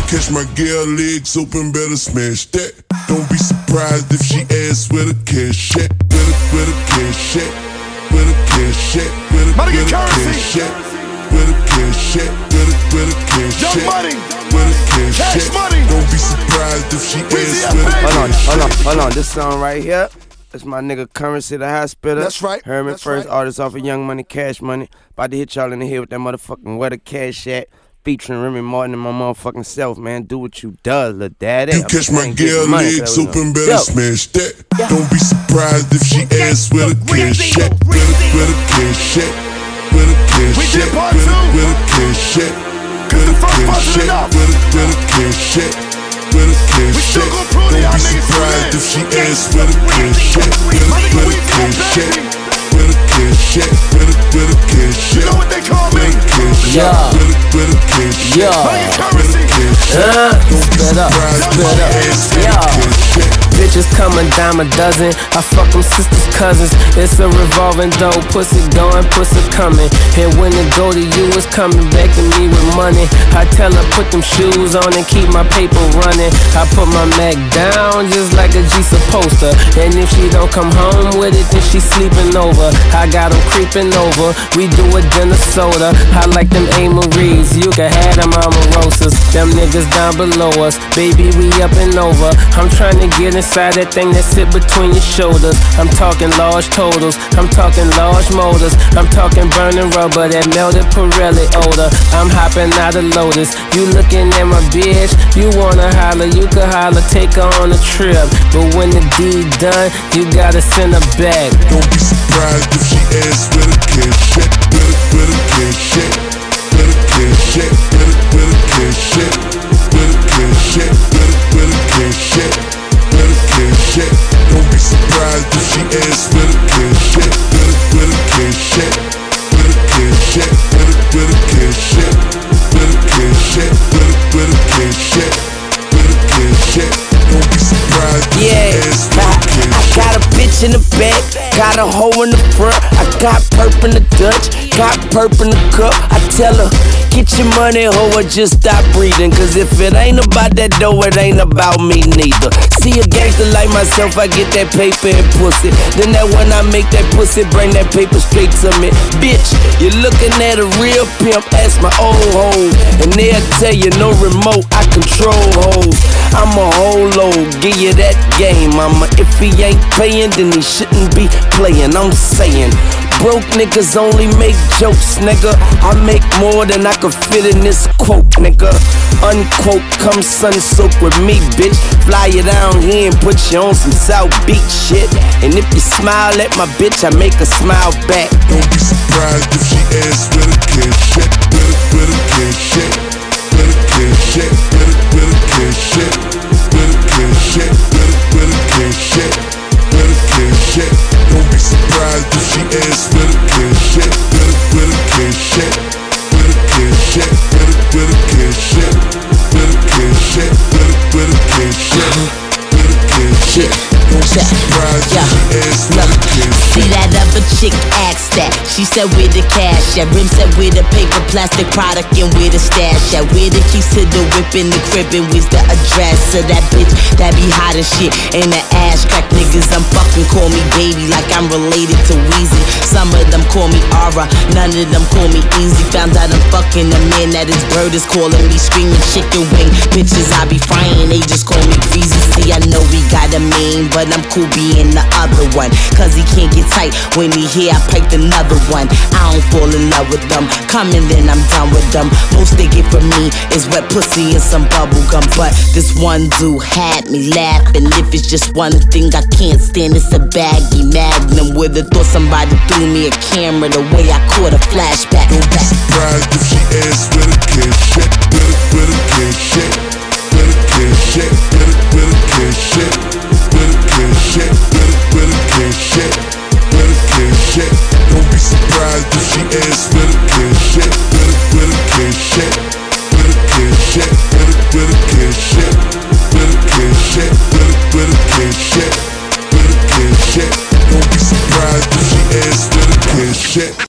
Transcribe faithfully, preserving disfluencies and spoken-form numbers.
catch my girl legs open, better smash that. Don't be surprised if she asks where the cash at. Where the, where the cash at? Where the cash at? Where the, where the cash at? Where the cash at? Where the, where the cash at? Young Money. Where the cash, cash at? Money. Don't be surprised if she asks where the Hold on, cash hold on, at. hold on. This song right here, that's my nigga Currency, the hospital. That's right. Herman, That's first right. artist off of Young Money, Cash Money. About to hit y'all in the head with that motherfucking Where the Cash At, featuring Remy Martin and my motherfucking self, man. Do what you does, little daddy. You catch my girl legs open, better Yo. smash that. Don't be surprised if she asks where the cash at. Where the, where the cash at? Where the cash We did at? part Where the, two. where the cash at? Cause the first Cash wasn't at? enough. Where the, where the cash at? Where the We cash still at? gon' prove to Don't y'all be niggas surprised who if she win. asks where the cash at. Where the, My nigga, where we the did, cash at? baby. Where the cash at? Where the, where the cash You at? know what they call me? Where the cash at? Yeah. Where the, where the cash at? Yeah. My nigga Where the Currency. cash at? Uh, Don't be spit up, surprised if spit she up. asks where the Yeah. cash at. Bitches come a dime a dozen. I fuck them sisters, cousins. It's a revolving door. Pussy going, pussy coming. And when it go to you, it's coming back to me with money. I tell her put them shoes on and keep my paper running. I put my Mac down just like a G supposed to. And if she don't come home with it, then she sleeping over. I got them creeping over. We do a dinner soda. I like them A. Marie's. You can have them Omarosas. Them niggas down below us. Baby, we up and over. I'm trying to get inside that thing that sit between your shoulders. I'm talking large totals. I'm talking large motors. I'm talking burning rubber, that melted Pirelli odor. I'm hopping out of Lotus. You looking at my bitch. You wanna holler, you can holler, take her on a trip. But when the deed done, you gotta send her back. Don't be surprised if she asks where the cash at. Where the, where the cash at? Where the cash at? Where the, where the cash at? Where the cash at? Where the, where the cash at? Where the cash at? Don't be surprised if she asks where the cash at. Where the, where the cash at? Where the cash at? Where the, where the cash at? Where the cash at? Where the, where the cash at? Where the cash at? Don't be surprised if Yeah, she asks where the I, cash I at. got a bitch in the back, got a hoe in the front. I got perp in the Dutch, got perp in the cup. I tell her, get your money, hoe, or just stop breathing. Cause if it ain't about that dough, it ain't about me neither. See a gangster like myself, I get that paper and pussy. Then that when I make that pussy, bring that paper straight to me. Bitch, you're looking at a real pimp, ask my old hoe. And they'll tell you no remote, I control hoes. I'm a whole load, give you that game, mama. If he ain't paying, then he shouldn't be playing. I'm saying, broke niggas only make jokes, nigga. I make more than I could fit in this quote, nigga. Unquote, come sun soak with me, bitch. Fly you down here and put you on some South Beach shit. And if you smile at my bitch, I make her smile back. Don't be surprised if she asks where the cash at. Where the, where the cash at? Where the cash at? Where the, where the cash at? Where the cash at? Where the, where the cash at? Where the cash at? Don't be surprised if she asks where the cash at. Where the, where the cash at? Where the cash at? Where the, where the cash at? Where the cash at? Where the, where the cash at? Where the cash at? Don't be surprised if she asks where the cash at. See that other chick asked that. She said where the cash at. Rim said where the paper, plastic product, and where the stash at. Where the keys to the whip in the crib, and where's the address of that bitch that be hot as shit? And the ass crack niggas I'm fucking call me baby like I'm related to Weezy. Some of them call me Aura, none of them call me Easy. Found out I'm fucking a man that his bird is calling me, screaming chicken wing. Bitches I be frying, they just call me Greasy. See, I know we got a mean, but I'm cool being the other one. Cause he can't get tight when he hear I piped another one. I don't fall in love with them, come and then I'm done with them. Most they get from me is wet pussy and some bubble gum. But this one dude had me laughing. If it's just one thing I can't stand, it's a baggy Magnum. Would've thought somebody threw me a camera the way I caught a flashback. Don't be surprised if she asks where the cash at. Where the, where the cash at? Where the cash at? Where the, where the cash at? Where the cash at? Where the, where the cash at? Where the cash at? Don't be surprised if she asks where the cash at. Where the, where the cash at? Where the cash at? Where the, where the cash at? Where the cash at? Where the, where the cash at? Where the cash at? Don't be surprised if she asks where the cash at.